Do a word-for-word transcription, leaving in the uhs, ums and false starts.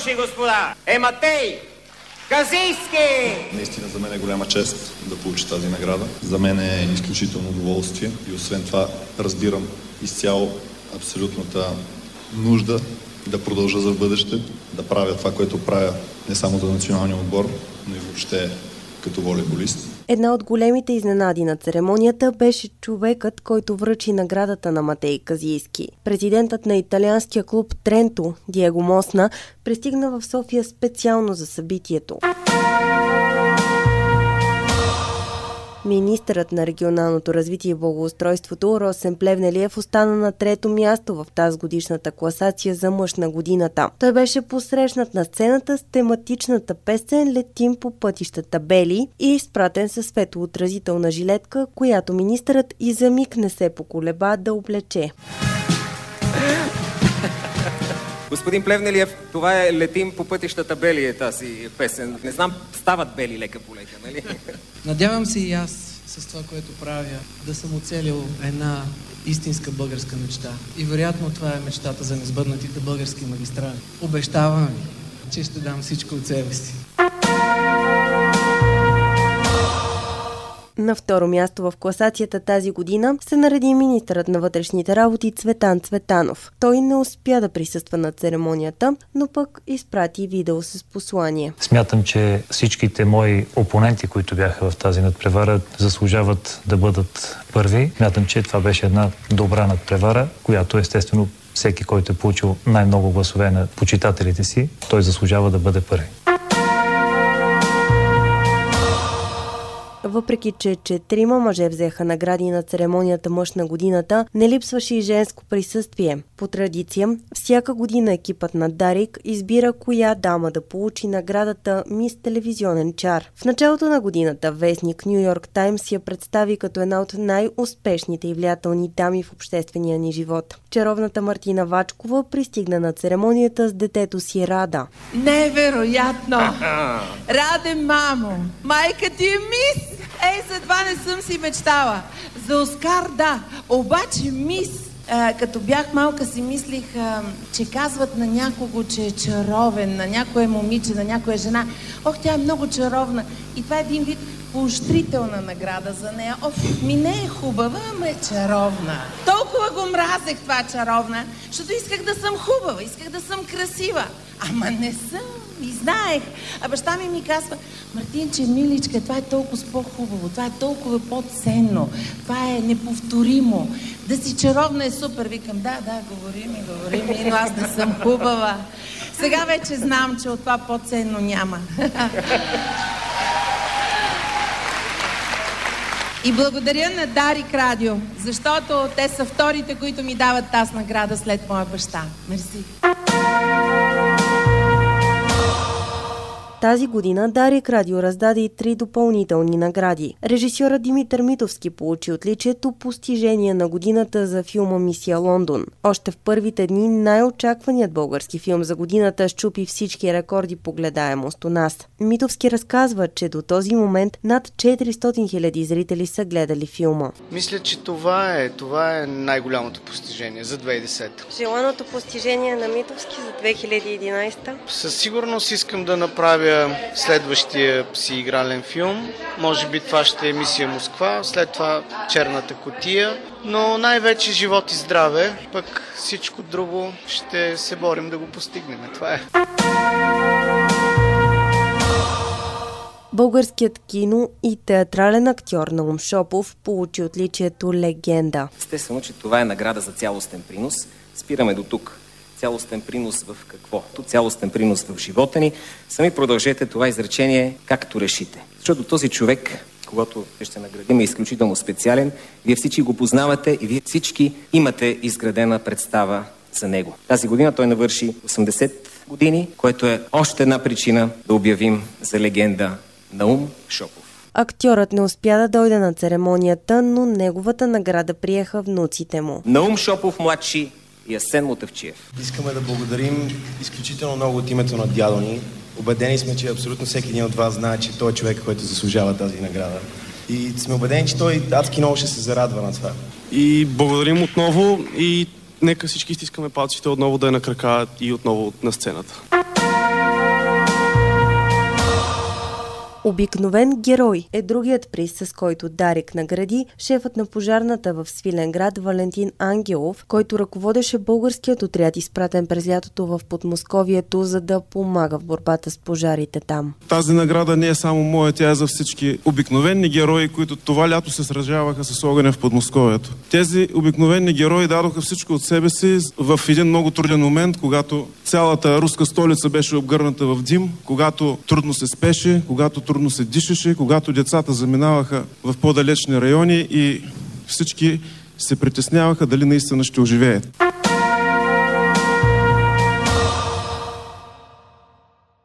госпожи и господа, е Матей Казийски! Наистина за мен е голяма чест да получи тази награда. За мен е изключително удоволствие и освен това разбирам изцяло абсолютната нужда да продължа за бъдеще, да правя това, което правя не само за националния отбор, но и въобще като волейболист. Една от големите изненади на церемонията беше човекът, който връчи наградата на Матей Казийски. Президентът на италианския клуб Тренто, Диего Мосна, пристигна в София специално за събитието. Министърът на регионалното развитие и благоустройството Росен Плевнелиев остана на трето място в тази годишната класация за мъж на годината. Той беше посрещнат на сцената с тематичната песен "Летим по пътищата бели" и изпратен със светоотразителна жилетка, която министърът и за миг не се поколеба да облече. Господин Плевнелиев, това е "Летим по пътищата бели" е тази песен. Не знам, стават бели лека по лека, нали? Надявам се и аз с това, което правя, да съм оцелил една истинска българска мечта. И вероятно това е мечтата за несбъднатите български магистрали. Обещавам ви, че ще дам всичко от себе си. На второ място в класацията тази година се нареди министърът на вътрешните работи Цветан Цветанов. Той не успя да присъства на церемонията, но пък изпрати видео с послание. Смятам, че всичките мои опоненти, които бяха в тази надпревара, заслужават да бъдат първи. Смятам, че това беше една добра надпревара, която естествено всеки, който е получил най-много гласове на почитателите си, той заслужава да бъде първи. Въпреки че четирима мъже взеха награди на церемонията "Мъж на годината", не липсваше и женско присъствие. По традиция, всяка година екипът на Дарик избира коя дама да получи наградата "Мис телевизионен чар". В началото на годината вестник Ню Йорк Таймс я представи като една от най-успешните и влиятелни дами в обществения ни живот. Чаровната Мартина Вачкова пристигна на церемонията с детето си Рада. Невероятно! Раде, мамо! Майка ти е мис! Ей, за това не съм си мечтала. За Оскар, да. Обаче мис, а, като бях малка, си мислих, а, че казват на някого, че е чаровен, на някоя момиче, на някоя жена. Ох, тя е много чаровна. И това е един вид поощрителна награда за нея. Оф, ми не е хубава, ама е чаровна. Толкова го мразех това чаровна, защото исках да съм хубава, исках да съм красива. Ама не съм. И знаех. А баща ми ми казва: "Мартинче, миличка, това е толкова по-хубаво, това е толкова по-ценно, това е неповторимо. Да си чаровна е супер." Викам: "Да, да, говори ми, говори ми, но аз не съм хубава." Сега вече знам, че от това по-ценно няма. И благодаря на Дарик Радио, защото те са вторите, които ми дават тази награда след моя баща. Мерси. Тази година Дарик Радио раздаде и три допълнителни награди. Режисьорът Димитър Митовски получи отличието "Постижение на годината" за филма "Мисия Лондон". Още в първите дни най-очакваният български филм за годината счупи всички рекорди по гледаемост у нас. Митовски разказва, че до този момент над четиристотин хиляди зрители са гледали филма. Мисля, че това е, това е най-голямото постижение за две хиляди и десета. Желаното постижение на Митовски за две хиляди и единадесета? Със сигурност искам да направя следващия си игрален филм. Може би това ще е "Мисия Москва", след това "Черната кутия", но най-вече живот и здраве, пък всичко друго ще се борим да го постигнем. Това е. Българският кино и театрален актьор Наум Шопов получи отличието "Легенда". Естествено, че това е награда за цялостен принос. Спираме до тук. Цялостен принос в какво? Цялостен принос в живота ни. Сами продължете това изречение както решите. Защото този човек, когато ще наградим, е изключително специален. Вие всички го познавате и вие всички имате изградена представа за него. Тази година той навърши осемдесет години, което е още една причина да обявим за легенда Наум Шопов. Актьорът не успя да дойде на церемонията, но неговата награда приеха внуците му. Наум Шопов младши и Асен Мутавчиев. Искаме да благодарим изключително много от името на дядо ни. Убедени сме, че абсолютно всеки един от вас знае, че той е човек, който заслужава тази награда. И сме убедени, че той адски много ще се зарадва на това. И благодарим отново и нека всички стискаме палците отново да е на крака и отново на сцената. Обикновен герой е другият приз, с който Дарик награди шефът на пожарната в Свиленград Валентин Ангелов, който ръководеше българският отряд, изпратен през лятото в Подмосковието, за да помага в борбата с пожарите там. Тази награда не е само моя, тя е за всички обикновени герои, които това лято се сражаваха с огъня в Подмосковието. Тези обикновени герои дадоха всичко от себе си в един много труден момент, когато цялата руска столица беше обгърната в дим, когато трудно се спеше, когато трудно се дишаше, когато децата заминаваха в по-далечни райони и всички се притесняваха дали наистина ще оживеят.